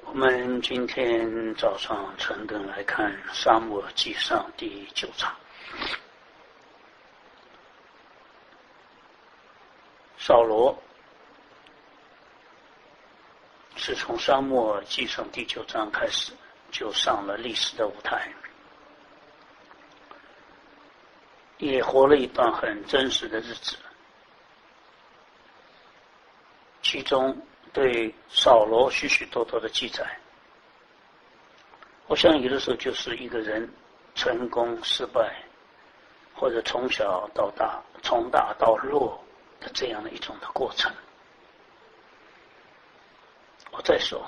我们今天早上晨更来看撒母耳记上第9章。扫罗是从撒母耳记上第9章开始就上了历史的舞台，也活了一段很真实的日子。其中对扫罗许许多多的记载，我想有的时候就是一个人成功失败，或者从小到大，从大到弱的这样的一种的过程。我再说，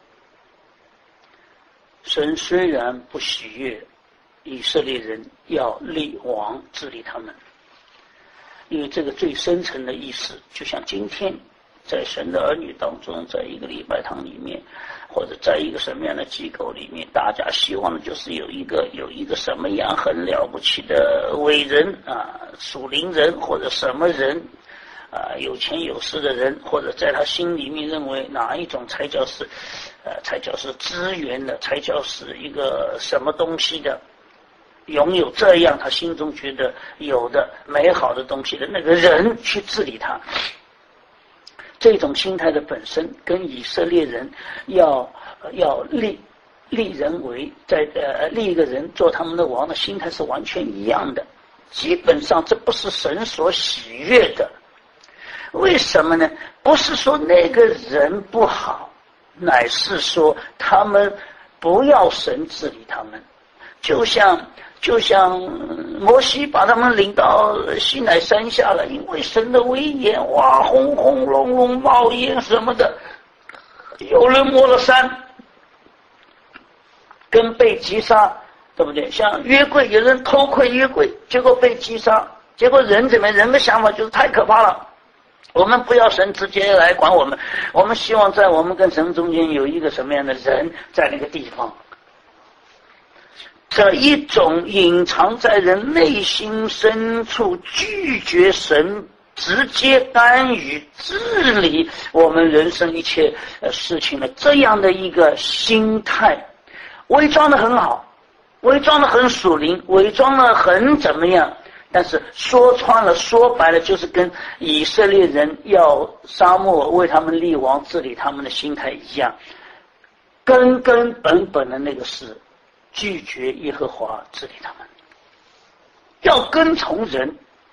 神虽然不喜悦以色列人要立王治理他们，因为这个最深层的意思，就像今天在神的儿女当中，在一个礼拜堂里面，或者在一个什么样的机构里面，大家希望的就是有一个什么样很了不起的伟人啊，属灵人或者什么人啊，有钱有势的人，或者在他心里面认为哪一种才叫是资源的，才叫是一个什么东西的，拥有这样他心中觉得有的美好的东西的那个人去治理他。这种心态的本身跟以色列人要立人为立一个人做他们的王的心态是完全一样的。基本上这不是神所喜悦的。为什么呢？不是说那个人不好，乃是说他们不要神治理他们。就像摩西把他们领到西乃山下了，因为神的威严，哇，轰轰隆隆冒烟什么的，有人摸了山，跟被击杀，对不对？像约柜，有人偷窥约柜，结果被击杀，结果人怎么样？人的想法就是太可怕了，我们不要神直接来管我们，我们希望在我们跟神中间有一个什么样的人在那个地方。这一种隐藏在人内心深处，拒绝神直接干预治理我们人生一切事情的这样的一个心态，伪装得很好，伪装得很属灵，伪装得很怎么样，但是说穿了说白了，就是跟以色列人要撒母耳为他们立王治理他们的心态一样，根本的那个是拒绝耶和华治理他们，要跟从人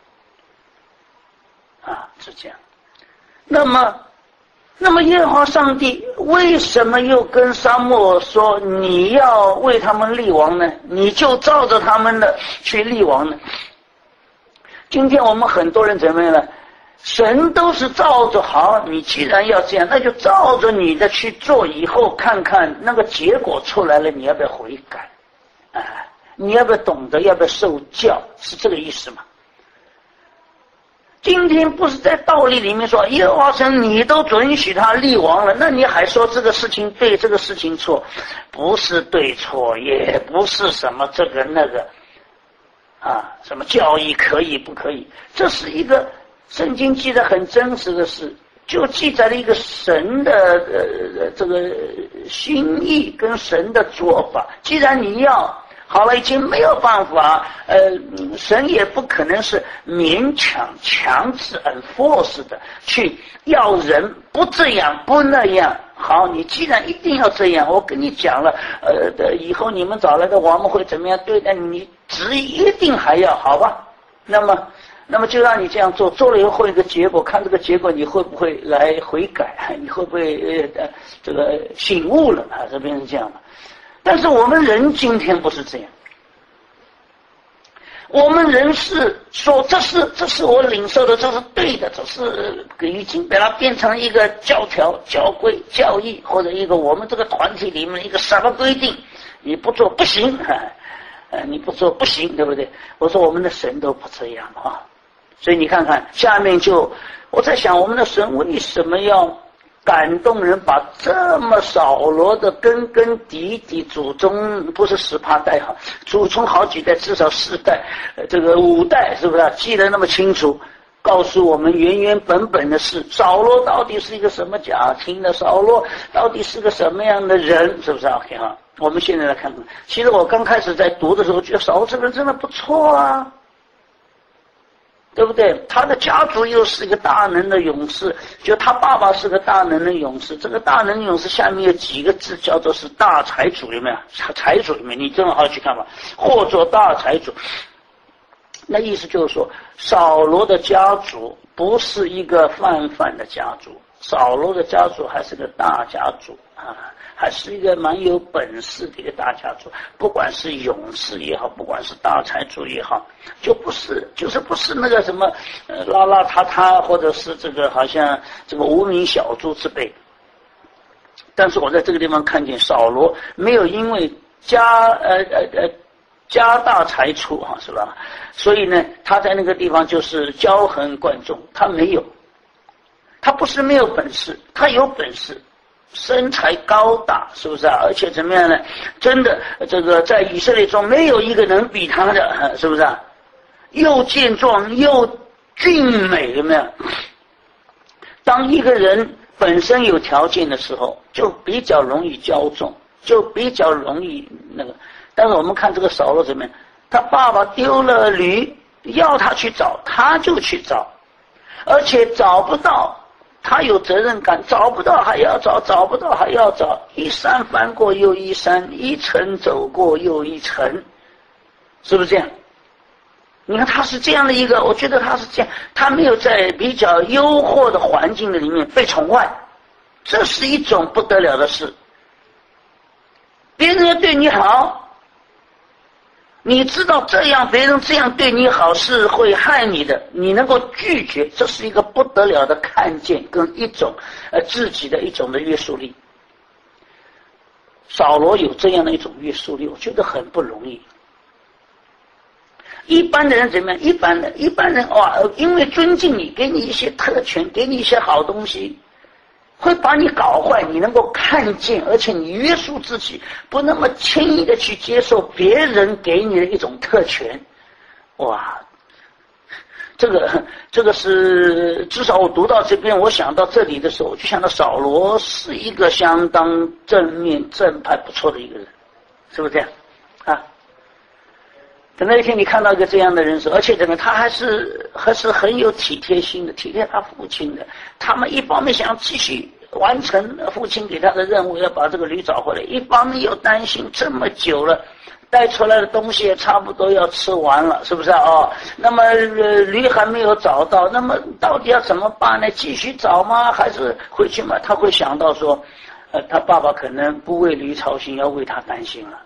啊，是这样。那么耶和华上帝为什么又跟撒母耳说你要为他们立王呢？你就照着他们的去立王呢？今天我们很多人怎么样呢？神都是照着，好，你既然要这样，那就照着你的去做，以后看看那个结果出来了，你要不要悔改你要不要懂得，要不要受教，是这个意思吗？今天不是在道理里面说耶和华神你都准许他立王了，那你还说这个事情对，这个事情错？不是对错，也不是什么这个那个什么教义可以不可以，这是一个圣经记载很真实的事，就记载了一个神的这个心意跟神的做法。既然你要好了，已经没有办法，神也不可能是勉强强制 enforce 的去要人不这样不那样。好，你既然一定要这样，我跟你讲了，以后你们找来的王们会怎么样对待你，执意一定还要，好吧？那么就让你这样做，做了以后会有一个结果，看这个结果你会不会来悔改，你会不会这个醒悟了这边是这样的。但是我们人今天不是这样，我们人是说这是我领受的，这是对的，这是已经把它变成一个教条、教规、教义，或者一个我们这个团体里面一个什么规定，你不做不行你不做不行，对不对？我说我们的神都不这样所以你看看下面我在想，我们的神为什么要感动人，把这么扫罗的根底祖宗不是18代祖宗好几代，至少4代，这个5代是不是记得那么清楚？ 告诉我们原原本本的事，扫罗到底是一个什么家庭的，扫罗到底是个什么样的人，是不是 OK 哈？我们现在来看看，其实我刚开始在读的时候觉得扫罗这个人真的不错啊，对不对？他的家族又是一个大能的勇士，就他爸爸是个大能的勇士，这个大能勇士下面有几个字叫做是大财主，有没有？财主有没有？你正好去看吧，或者大财主。那意思就是说，扫罗的家族不是一个泛泛的家族，扫罗的家族还是个大家族啊，还是一个蛮有本事的一个大家族。不管是勇士也好，不管是大财主也好，就是不是那个什么邋邋遢遢，或者是这个好像这个无名小卒之辈。但是我在这个地方看见扫罗没有因为家大财粗啊，是吧？所以呢，他在那个地方就是骄横惯众，他没有，他不是没有本事，他有本事，身材高大，是不是啊？而且怎么样呢？真的，这个在以色列中没有一个能比他的，是不是啊？又健壮又俊美，有没有？当一个人本身有条件的时候，就比较容易骄纵，就比较容易那个。但是我们看这个扫罗怎么样？他爸爸丢了驴，要他去找，他就去找，而且找不到，他有责任感，找不到还要找，找不到还要找，一山翻过又一山，一层走过又一层，是不是这样？你看他是这样的一个，我觉得他是这样，他没有在比较诱惑的环境的里面被宠坏，这是一种不得了的事。别人要对你好，你知道这样别人这样对你好是会害你的，你能够拒绝，这是一个不得了的看见跟一种自己的一种的约束力。扫罗有这样的一种约束力，我觉得很不容易。一般的人怎么样？一般人哇，因为尊敬你，给你一些特权，给你一些好东西，会把你搞坏，你能够看见，而且你约束自己，不那么轻易的去接受别人给你的一种特权。哇，这个是至少我读到这边，我想到这里的时候，我就想到扫罗是一个相当正面正派不错的一个人，是不是这样啊？等那一天你看到一个这样的人时，而且他还是很有体贴心的，体贴他父亲的。他们一方面想要继续完成父亲给他的任务，要把这个驴找回来，一方面又担心这么久了，带出来的东西也差不多要吃完了，是不是啊？哦，那么驴还没有找到，那么到底要怎么办呢？继续找吗？还是回去吗？他会想到说，他爸爸可能不为驴操心，要为他担心了。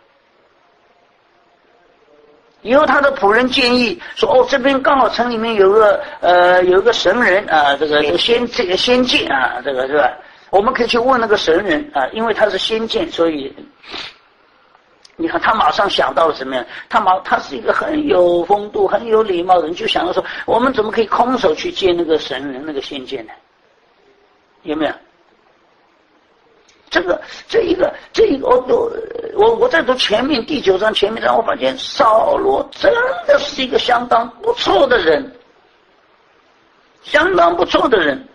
以后他的仆人建议说：“哦，这边刚好城里面有个神人啊，这个仙剑啊，这个是吧？我们可以去问那个神人啊，因为他是仙剑，所以你看他马上想到了什么样？他是一个很有风度、很有礼貌的人，就想到说，我们怎么可以空手去见那个神人、那个仙剑呢？有没有？”这一个，我在读前面第9章前面，让我发现扫罗真的是一个相当不错的人，相当不错的人。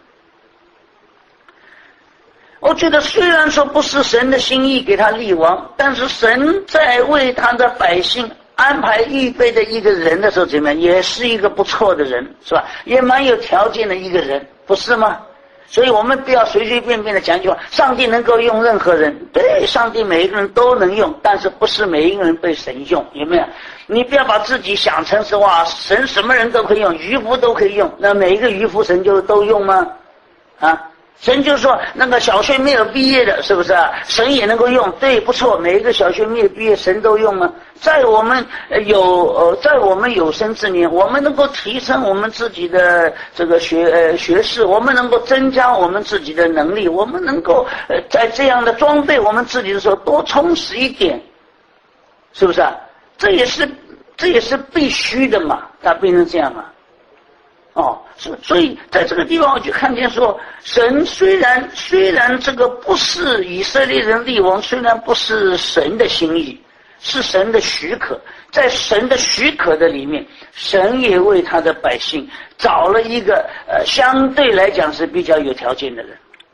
我觉得虽然说不是神的心意给他立王，但是神在为他的百姓安排预备的一个人的时候，怎么样，也是一个不错的人，是吧？也蛮有条件的一个人，不是吗？所以我们不要随随便便的讲一句话，上帝能够用任何人，对，上帝每一个人都能用，但是不是每一个人被神用，有没有？你不要把自己想成是哇，神什么人都可以用，渔夫都可以用，那每一个渔夫神就都用吗？啊？神就说那个小学没有毕业的，是不是啊？神也能够用，对，不错，每一个小学没有毕业神都用吗？在我们有生之年，我们能够提升我们自己的这个学识，我们能够增加我们自己的能力，我们能够在这样的装备我们自己的时候多充实一点，是不是啊？这也是必须的嘛，它变成这样嘛。哦，所以在这个地方我就看见说，神虽然这个不是以色列人立王，虽然不是神的心意， 是神的许可，在神的许可的里面，神也为他的百姓找了一个相对来讲是比较有条件的人。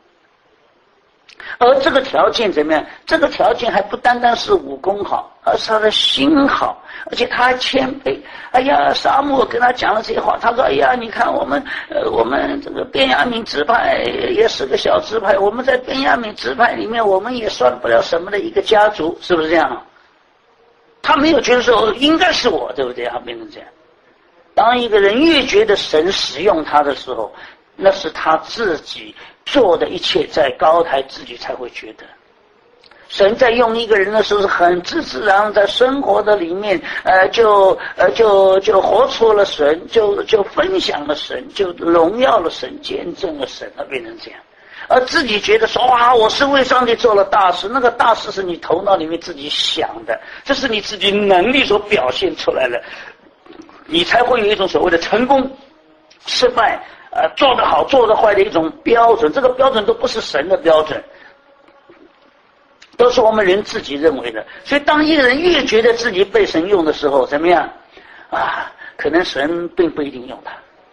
而这个条件怎么样？这个条件还不单单是武功好，而是他的心好，而且他还谦卑。哎呀，撒母耳跟他讲了这些话，他说：“哎呀，你看我们这个便雅悯支派也是个小支派，我们在便雅悯支派里面，我们也算不了什么的一个家族，是不是这样？”他没有觉得说应该是我，对不对？他变成这样。当一个人越觉得神使用他的时候，那是他自己做的一切在高台，自己才会觉得神在用一个人的时候是很自然，在生活的里面就活出了神，就分享了神，就荣耀了神，见证了神，变成这样。而自己觉得说哇，我是为上帝做了大事，那个大事是你头脑里面自己想的，这是你自己能力所表现出来的，你才会有一种所谓的成功失败做得好做得坏的一种标准。这个标准都不是神的标准，都是我们人自己认为的。所以当一个人越觉得自己被神用的时候，怎么样可能神并不一定用他，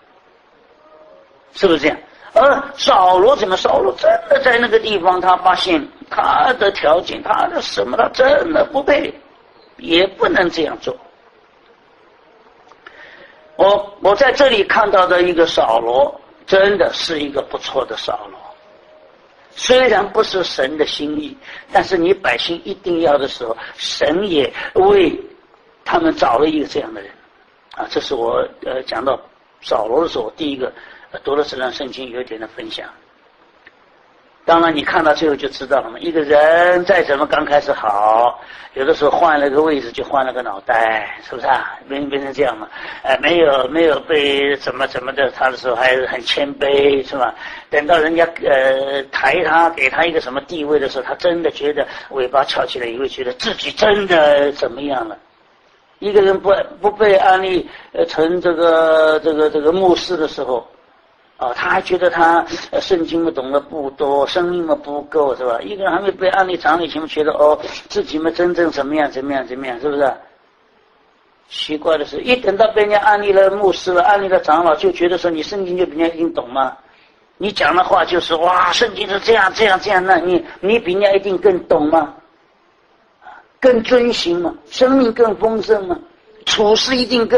是不是这样？而扫罗怎么？扫罗真的在那个地方，他发现他的条件，他的什么，他真的不配，也不能这样做。我在这里看到的一个扫罗，真的是一个不错的扫罗。虽然不是神的心意，但是你百姓一定要的时候，神也为他们找了一个这样的人这是我讲到扫罗的时候，我第一个读了这段圣经有一点的分享。当然你看到最后就知道了嘛，一个人再怎么刚开始好，有的时候换了个位置就换了个脑袋，是不是变成这样嘛？没有被怎么的他的时候还是很谦卑，是吧？等到人家抬他给他一个什么地位的时候，他真的觉得尾巴翘起来，也会觉得自己真的怎么样了。一个人不被安立成这个牧师的时候他还觉得他圣经懂得不多，生命不够，是吧？一个人还没被安立长老前，觉得自己真正怎么样，是不是？奇怪的是，一等到被人家安立了牧师了，安立了长老，就觉得说你圣经就比人家一定懂吗？你讲的话就是哇，圣经是这样，那你比人家一定更懂吗？更遵行吗？生命更丰盛吗？处事一定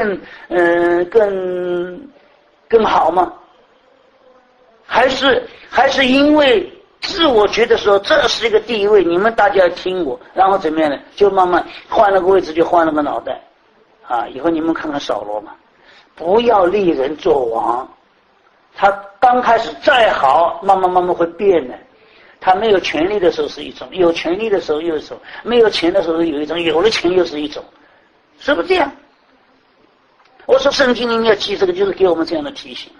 更好吗？还是因为自我觉得说这是一个地位，你们大家要听我，然后怎么样呢？就慢慢换了个位置，就换了个脑袋以后你们看看扫罗嘛，不要立人做王。他刚开始再好，慢慢会变的。他没有权利的时候是一种，有权利的时候又一种，没有钱的时候有一种，有了钱又是一种，是不是这样？我说圣经里面要记这个，就是给我们这样的提醒。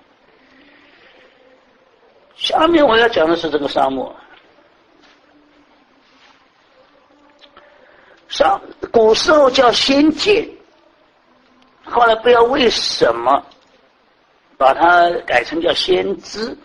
下面我要讲的是这个沙漠。古时候叫先见，后来不知道为什么把它改成叫先知。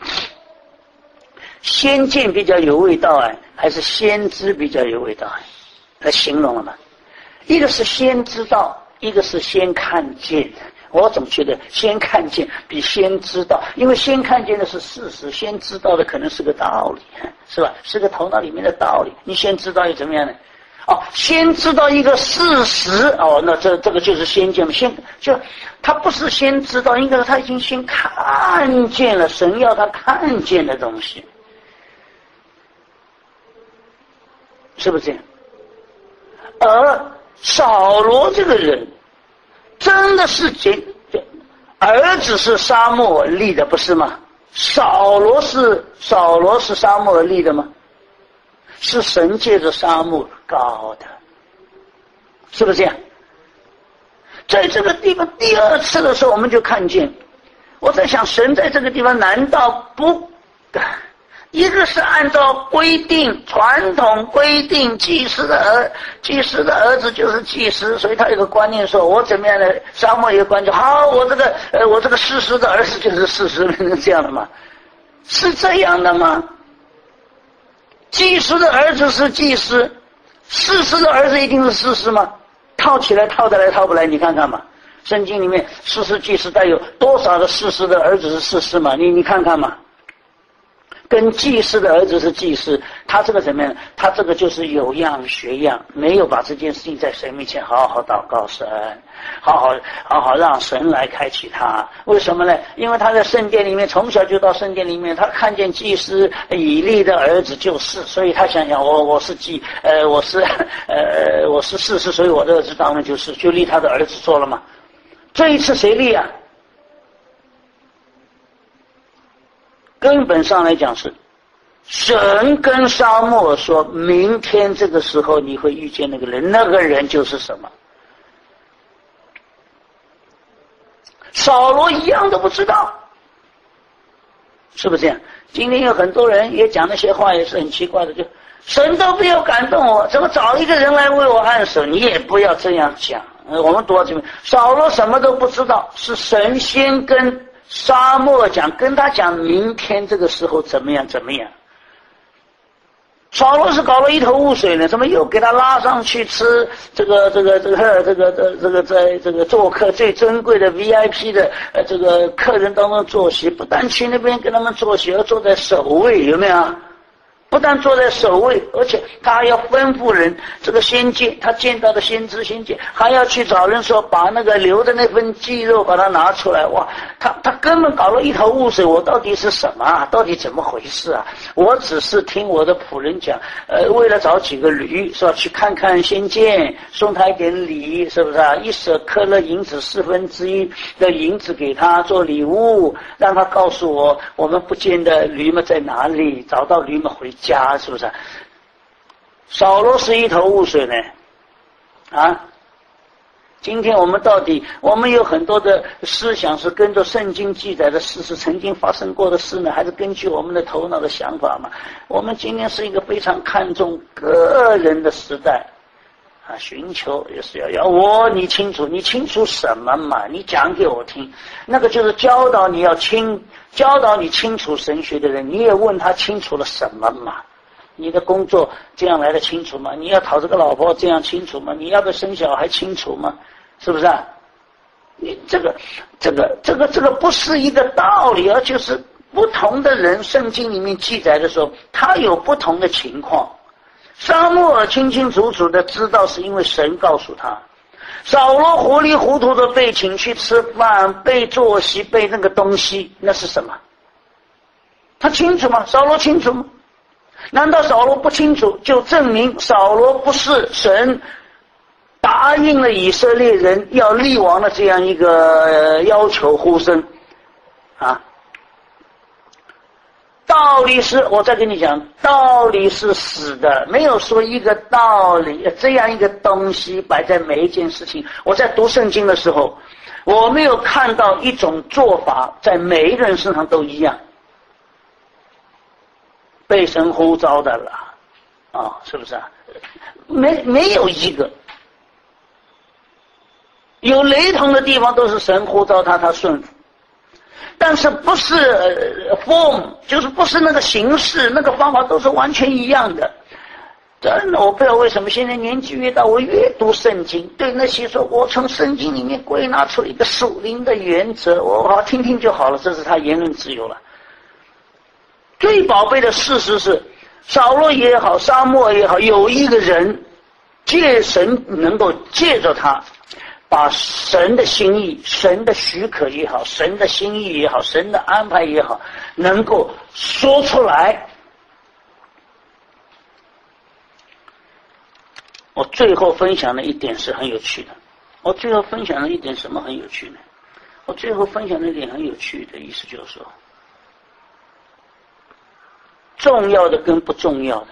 先见比较有味道还是先知比较有味道来形容了嘛？一个是先知道，一个是先看见。我怎么觉得先看见比先知道？因为先看见的是事实，先知道的可能是个道理，是吧？是个头脑里面的道理。你先知道又怎么样呢？先知道一个事实那这个就是先见嘛。他不是先知道，应该是他已经先看见了神要他看见的东西，是不是这样？而扫罗这个人真的是儿子是撒母耳立的，不是吗？扫罗是撒母耳立的吗？是神借着撒母耳膏的，是不是这样？在这个地方第二次的时候，我们就看见，我在想，神在这个地方难道不？一个是按照规定传统规定，祭司的儿子就是祭司，所以他有个观念说，我怎么样呢？撒母耳一个观念，好，我这个士师的儿子就是士师，这样的吗？是这样的吗？祭司的儿子是祭司，士师的儿子一定是士师吗？ 套起来套得来套不来，你看看嘛。圣经里面士师祭司带有多少的士师的儿子是士师嘛？你看看嘛。跟祭司的儿子是祭司，他这个怎么样？他这个就是有样学样，没有把这件事情在神面前好好祷告神，好好让神来开启他。为什么呢？因为他在圣殿里面，从小就到圣殿里面，他看见祭司以利的儿子就是，所以他想想我是士师，所以我的儿子当然就立他的儿子做了嘛。这一次谁立啊？根本上来讲是神跟撒母耳说，明天这个时候你会遇见那个人，那个人就是什么？扫罗一样都不知道，是不是这样？今天有很多人也讲那些话也是很奇怪的，就神都没有感动我，怎么找一个人来为我按手？你也不要这样讲。我们读到这边，扫罗什么都不知道，是神先跟撒母耳讲，跟他讲明天这个时候怎么样怎么样。扫罗是搞了一头雾水呢，怎么又给他拉上去吃这个在这个做客最珍贵的 VIP 的这个客人当中坐席，不但去那边跟他们坐席，而坐在首位，有没有？不但坐在首位，而且他还要吩咐人，这个先见他见到的先知先见，还要去找人说把那个留的那份鸡肉把它拿出来。哇，他根本搞了一头雾水，我到底是什么啊？到底怎么回事啊？我只是听我的仆人讲，为了找几个驴是吧，去看看先见，送他一点礼，是不是啊？一舍克勒银子1/4的银子给他做礼物，让他告诉我们不见的驴们在哪里，找到驴们回家，是不是？扫罗是一头雾水呢，啊！今天我们我们有很多的思想是跟着圣经记载的事实曾经发生过的事呢，还是根据我们的头脑的想法嘛？我们今天是一个非常看重个人的时代啊，寻求也是要你清楚什么嘛？你讲给我听，那个就是教导你清楚神学的人，你也问他清楚了什么嘛？你的工作这样来的清楚吗？你要讨这个老婆这样清楚吗？你要不要生小孩清楚吗？是不是啊？你这个不是一个道理，而就是不同的人，圣经里面记载的时候，他有不同的情况。撒母耳清清楚楚的知道，是因为神告诉他。扫罗糊里糊涂的被请去吃饭，被坐席，被那个东西，那是什么？他清楚吗？扫罗清楚吗？难道扫罗不清楚，就证明扫罗不是神答应了以色列人要立王的这样一个要求呼声啊？道理是，我再跟你讲，道理是死的，没有说一个道理这样一个东西摆在每一件事情。我在读圣经的时候，我没有看到一种做法在每一个人身上都一样，被神呼召的了啊，是不是啊？没有一个，有雷同的地方都是神呼召他顺服。但是不是form， 就是不是那个形式，那个方法都是完全一样的。真的，我不知道为什么现在年纪越大，我越读圣经，对那些说我从圣经里面归纳出一个属灵的原则，我好听听就好了，这是他言论自由了。最宝贝的事实是，扫罗也好，撒母耳也好，有一个人借神能够借着他把神的心意，神的许可也好，神的心意也好，神的安排也好，能够说出来。我最后分享的一点是很有趣的。我最后分享的一点什么很有趣呢？我最后分享的一点很有趣的意思就是说，重要的跟不重要的，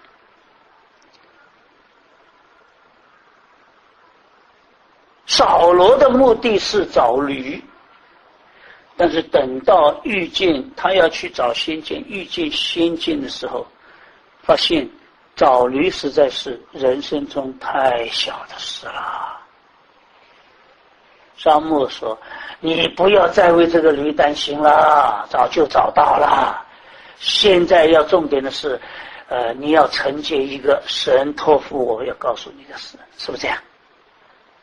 扫罗的目的是找驴，但是等到遇见他要去找先见，遇见先见的时候，发现找驴实在是人生中太小的事了。撒母耳说：“你不要再为这个驴担心了，早就找到了。现在要重点的是，你要承接一个神托付我要告诉你的事，是不是这样？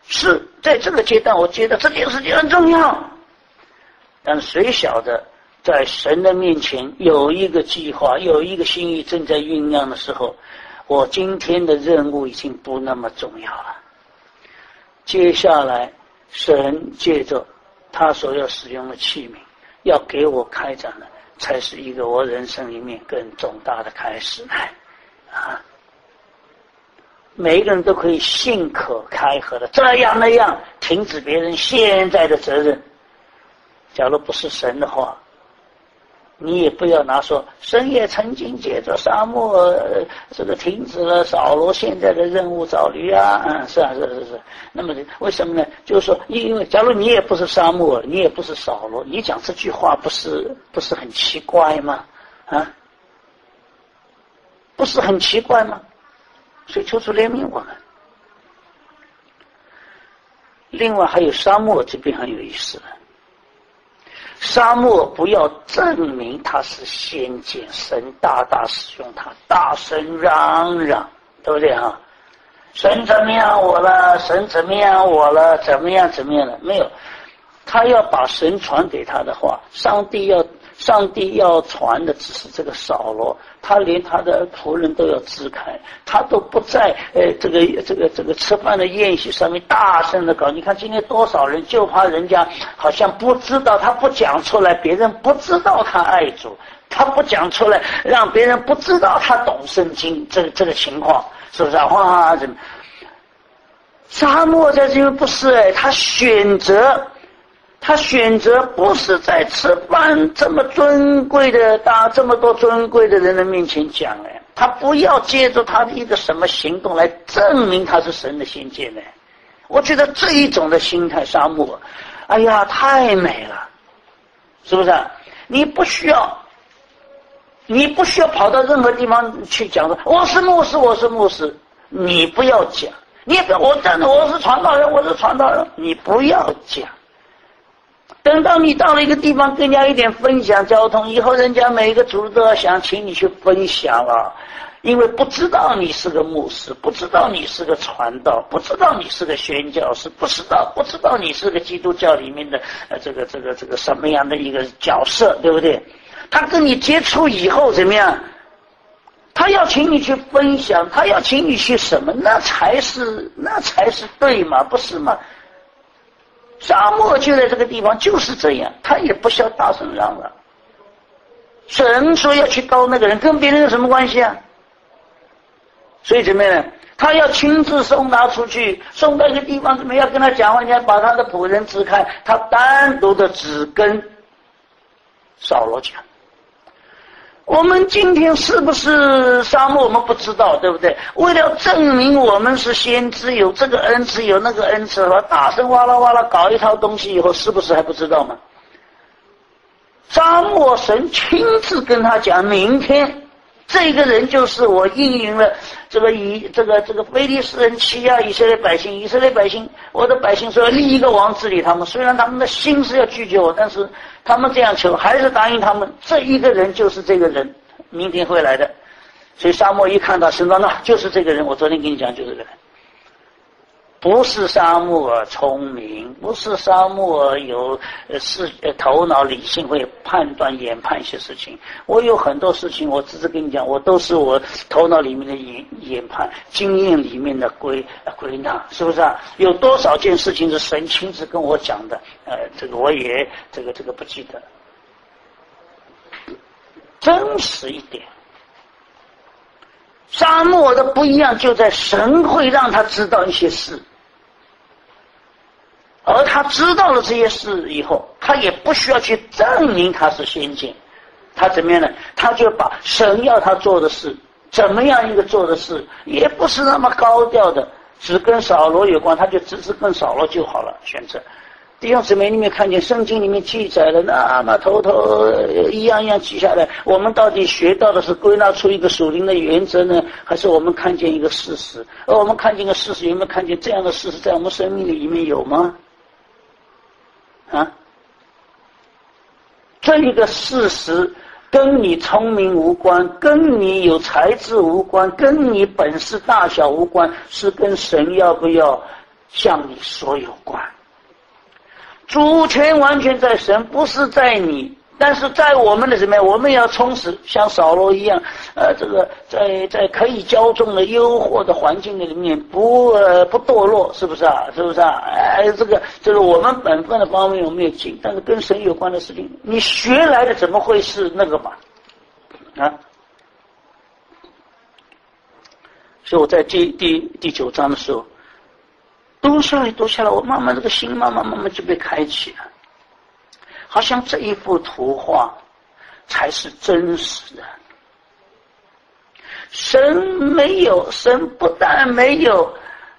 是在这个阶段我觉得这件事情很重要，但是谁晓得在神的面前有一个计划，有一个心意正在酝酿的时候，我今天的任务已经不那么重要了。接下来神借着他所要使用的器皿要给我开展的，才是一个我人生里面更重大的开始啊！每一个人都可以信可开合的这样那样停止别人现在的责任。假如不是神的话，你也不要拿说神也曾经借着沙漠这个停止了扫罗现在的任务找驴啊，是。那么为什么呢？就是说，因为假如你也不是沙漠，你也不是扫罗，你讲这句话不是很奇怪吗？啊，不是很奇怪吗？所以求主怜悯我们。另外还有沙漠这边很有意思的。沙漠不要证明他是先见，神大大使用他，大声嚷嚷，对不对啊？神怎么样我了，神怎么样我了，怎么样了？没有，他要把神传给他的话，上帝要传的只是这个扫罗，他连他的仆人都要支开，他都不在这个吃饭的宴席上面大声的搞。你看今天多少人就怕人家好像不知道，他不讲出来，别人不知道他爱主，他不讲出来，让别人不知道他懂圣经，这个情况是不是啊？哇，怎么？沙漠在这边不是他选择不是在吃饭这么尊贵的这么多尊贵的人的面前讲他不要借助他的一个什么行动来证明他是神的先见我觉得这一种的心态，沙漠，哎呀，太美了，是不是啊？你不需要跑到任何地方去讲说我是牧师，你不要讲，你也不要我真的我是传道人，你不要讲。等到你到了一个地方跟人家一点分享交通以后，人家每一个组都要想请你去分享了，因为不知道你是个牧师，不知道你是个传道，不知道你是个宣教师，不知道你是个基督教里面的这个什么样的一个角色，对不对？他跟你接触以后怎么样？他要请你去分享，他要请你去什么？那才是对嘛，不是吗？沙漠就在这个地方就是这样，他也不需要大声嚷嚷。神说要去膏那个人，跟别人有什么关系啊？所以怎么样呢？他要亲自送他出去，送到一个地方，怎么样跟他讲话？人家把他的仆人支开，他单独的只跟扫罗讲。我们今天是不是沙漠我们不知道，对不对？为了证明我们是先知，有这个恩赐有那个恩赐，大声哇啦哇啦搞一套东西以后，是不是还不知道吗？沙漠神亲自跟他讲，明天这个人就是我应允了这个非利士人欺压以色列百姓，我的百姓说要立一个王治理他们，虽然他们的心是要拒绝我，但是他们这样求还是答应他们，这一个人就是这个人明天会来的。所以沙漠一看到神说那就是这个人，我昨天跟你讲就是这个人。不是沙漠聪明，不是沙漠有头脑理性会研判一些事情。我有很多事情，我只是跟你讲，我都是我头脑里面的研判，经验里面的归纳，是不是啊？有多少件事情是神亲自跟我讲的？这个我也这个不记得。真实一点，沙漠的不一样就在神会让他知道一些事。而他知道了这些事以后，他也不需要去证明他是先见，他怎么样呢？他就把神要他做的事，怎么样一个做的事，也不是那么高调的，只跟扫罗有关，他就只是跟扫罗就好了。选择弟兄姊妹，你没看见圣经里面记载的那么头一样一样记下来，我们到底学到的是归纳出一个属灵的原则呢，还是我们看见一个事实？而我们看见一个事实，有没有看见这样的事实在我们生命里面有吗？这一个事实跟你聪明无关，跟你有才智无关，跟你本事大小无关，是跟神要不要向你所有关。主权完全在神，不是在你。但是在我们的什么呀？我们要充实，像扫罗一样，这个在可以骄纵的诱惑的环境里面，不堕落，是不是啊？是不是啊？这个我们本分的方面我们也尽，但是跟神有关的事情，你学来的怎么会是那个嘛？啊？所以我在第9章的时候，读下来，我慢慢这个心慢慢就被开启了。好像这一幅图画才是真实的。神不但没有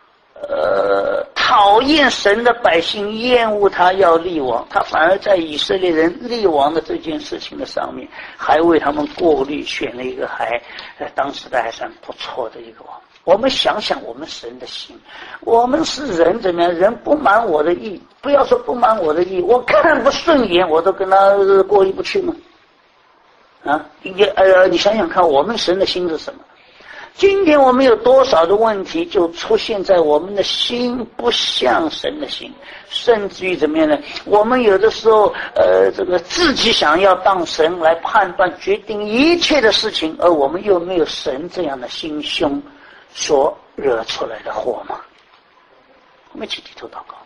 讨厌神的百姓，厌恶他要立王，他反而在以色列人立王的这件事情的上面，还为他们过滤，选了一个当时的还算不错的一个王。我们想想我们神的心，我们是人怎么样？人不满我的意，不要说不满我的意，我看不顺眼，我都跟他过意不去吗？啊，你想想看，我们神的心是什么？今天我们有多少的问题就出现在我们的心不像神的心，甚至于怎么样呢？我们有的时候这个自己想要当神来判断决定一切的事情，而我们又没有神这样的心胸所惹出来的祸嘛。我们一起低头祷告。